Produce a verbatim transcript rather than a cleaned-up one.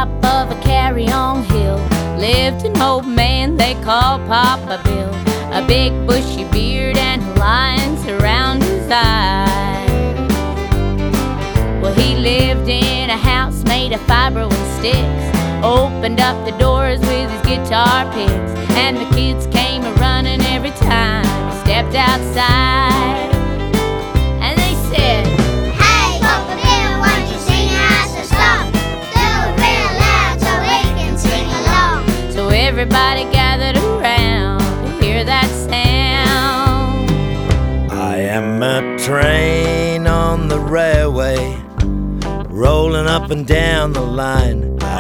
top of a carry-on hill lived an old man they called Papa Bill. A big bushy beard and lines around his eyes. Well, he lived in a house made of fiber with sticks, opened up the doors with his guitar picks, and the kids came a-running every time he stepped outside. And they said, "Hey, Papa Bill, why don't you sing us a song? Do it real loud so we can sing along." So everybody gathered around to hear that sound. I am a train on the railway, rolling up and down the line.